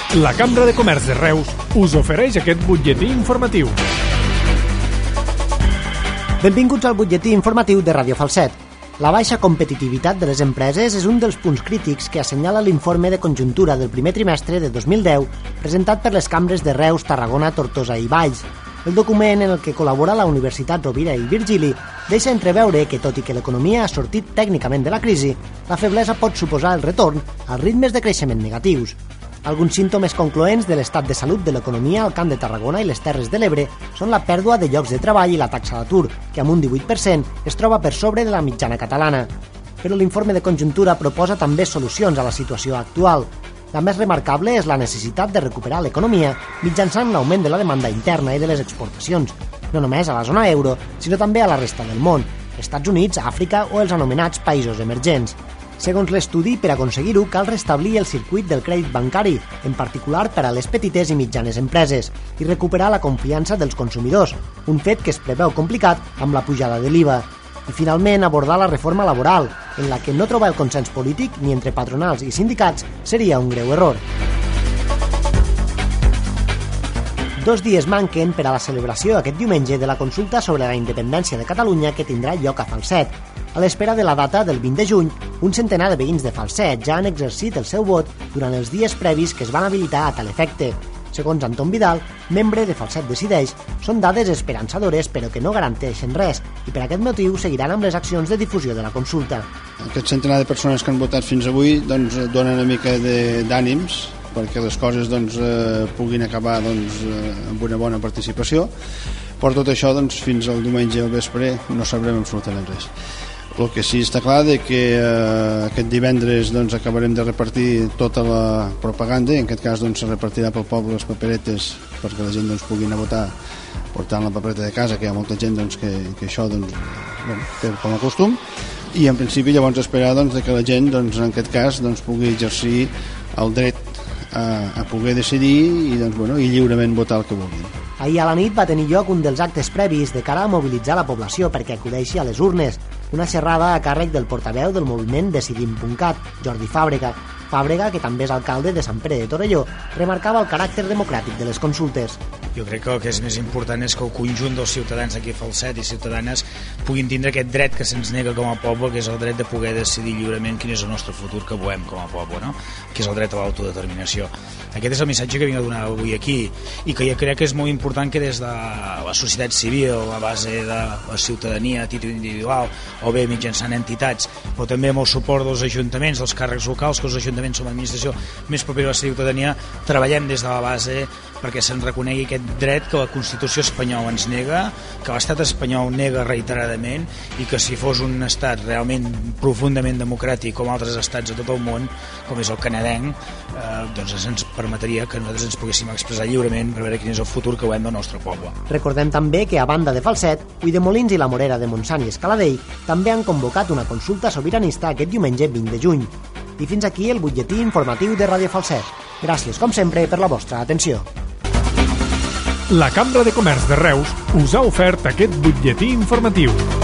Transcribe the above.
La Cambra de Comerç de Reus us ofereix aquest butlletí informatiu. Benvinguts al butlletí informatiu de Radio Falset. La baixa competitivitat de les empreses és un dels punts crítics que assenyala l'informe de conjuntura del primer trimestre de 2010 presentat per les cambres de Reus, Tarragona, Tortosa i Valls. El document, en el que col·labora la Universitat Rovira i Virgili, deixa entreveure que, tot i que l'economia ha sortit tècnicament de la crisi, la feblesa pot suposar el retorn als ritmes de creixement negatius. Alguns símptomes concloents de l'estat de salut de l'economia al Camp de Tarragona i les Terres de l'Ebre són la pèrdua de llocs de treball i la taxa d'atur, que amb un 18% es troba per sobre de la mitjana catalana. Però l'informe de conjuntura proposa també solucions a la situació actual. La més remarcable és la necessitat de recuperar l'economia mitjançant l'augment de la demanda interna i de les exportacions, no només a la zona euro, sinó també a la resta del món, Estats Units, Àfrica o els anomenats països emergents. Segons l'estudi, per aconseguir-ho cal restablir el circuit del crèdit bancari, en particular per a les petites i mitjanes empreses, i recuperar la confiança dels consumidors, un fet que es preveu complicat amb la pujada de l'IVA. I finalment abordar la reforma laboral, en la que no trobar el consens polític ni entre patronals i sindicats seria un greu error. 2 dies manquen per a la celebració aquest diumenge de la consulta sobre la independència de Catalunya que tindrà lloc a Falset. A l'espera de la data del 20 de juny, un centenar de veïns de Falset ja han exercit el seu vot durant els dies previs que es van habilitar a tal efecte. Segons Anton Vidal, membre de Falset Decideix, són dades esperançadores però que no garanteixen res i per aquest motiu seguiran amb les accions de difusió de la consulta. Aquest centenar de persones que han votat fins avui donen una mica d'ànims perquè les coses puguin acabar amb una bona participació. Per tot això, fins al diumenge al vespre no sabrem absolutament res. El que sí està clar és que aquest divendres acabarem de repartir tota la propaganda, i en aquest cas se repartirà pel poble les paperetes perquè la gent pugui anar a votar portant la papereta de casa, que hi ha molta gent que això té com a costum, i en principi llavors esperar que la gent en aquest cas pugui exercir el dret a poder decidir i lliurement votar el que vulguin. Ahir a la nit va tenir lloc un dels actes previs de cara a mobilitzar la població perquè acudeixi a les urnes, una xerrada a càrrec del portaveu del moviment Decidim.cat, Jordi Fàbrega, que també és alcalde de Sant Pere de Torelló, remarcava el caràcter democràtic de les consultes. Jo crec que el que és més important és que el conjunt dels ciutadans aquí a Falset i ciutadanes puguin tindre aquest dret que se'ns nega com a poble, que és el dret de poder decidir lliurement quin és el nostre futur que volem com a poble, no? Que és el dret a l'autodeterminació. Aquest és el missatge que vinc a donar avui aquí i que jo crec que és molt important que des de la societat civil, a base de la ciutadania a títol individual o bé mitjançant entitats, però també amb el suport dels ajuntaments, dels càrrecs locals, que els ajuntaments som l'administració més propera a la ciutadania, treballem des de la base perquè se'n reconegui aquest dret que la Constitució espanyola ens nega, que l'estat espanyol nega reiteradament i que si fos un estat realment profundament democràtic com altres estats a tot el món, com és el canadenc, ens permetria que nosaltres ens poguéssim expressar lliurement per veure quin és el futur que volem del nostre poble. Recordem també que a banda de Falset, Ulldemolins i la Morera de Montsant i Escaladell també han convocat una consulta sobiranista aquest diumenge 20 de juny. I fins aquí el butlletí informatiu de Radio Falset. Gràcies, com sempre, per la vostra atenció. La Cambra de Comerç de Reus us ha ofert aquest butlletí informatiu.